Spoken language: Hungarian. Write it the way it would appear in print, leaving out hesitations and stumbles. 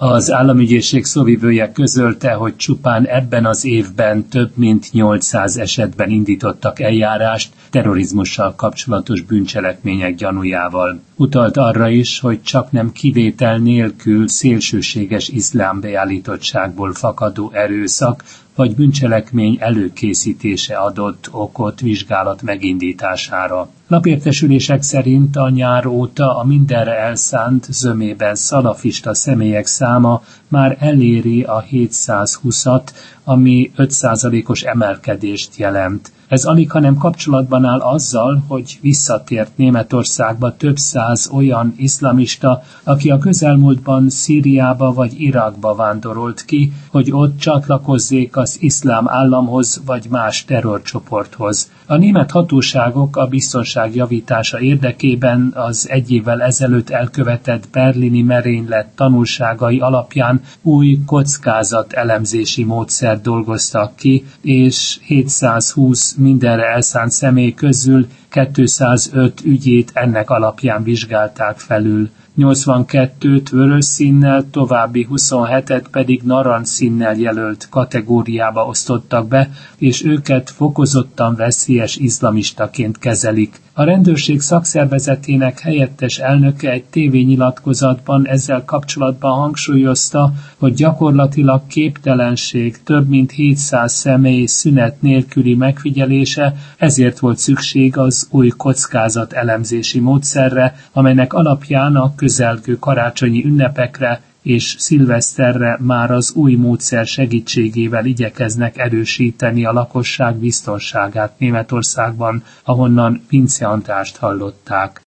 Az államügyészség szóvivője közölte, hogy csupán ebben az évben több mint 800 esetben indítottak eljárást terrorizmussal kapcsolatos bűncselekmények gyanújával. Utalt arra is, hogy csaknem kivétel nélkül szélsőséges iszlám beállítottságból fakadó erőszak vagy bűncselekmény előkészítése adott okot vizsgálat megindítására. Lapértesülések szerint a nyár óta a mindenre elszánt zömében szalafista személyek száma már eléri a 720-at, ami 5%-os emelkedést jelent. Ez alighanem kapcsolatban áll azzal, hogy visszatért Németországba több száz olyan iszlamista, aki a közelmúltban Szíriába vagy Irakba vándorolt ki, hogy ott csatlakozzék az iszlám államhoz vagy más terrorcsoporthoz. A német hatóságok a biztonság javítása érdekében az egy évvel ezelőtt elkövetett berlini merénylet tanulságai alapján új kockázatelemzési módszert dolgoztak ki, és 720 mindenre elszánt személy közül 205 ügyét ennek alapján vizsgálták felül. 82-t vörös színnel, további 27-et pedig narancsszínnel jelölt kategóriába osztottak be, és őket fokozottan veszélyes iszlamistaként kezelik. A rendőrség szakszervezetének helyettes elnöke egy tévényilatkozatban ezzel kapcsolatban hangsúlyozta, hogy gyakorlatilag képtelenség több mint 700 személy szünet nélküli megfigyelése, ezért volt szükség az új kockázat elemzési módszerre, amelynek alapján a közelgő karácsonyi ünnepekre és szilveszterre már az új módszer segítségével igyekeznek erősíteni a lakosság biztonságát Németországban, ahonnan Vince Andrást hallották.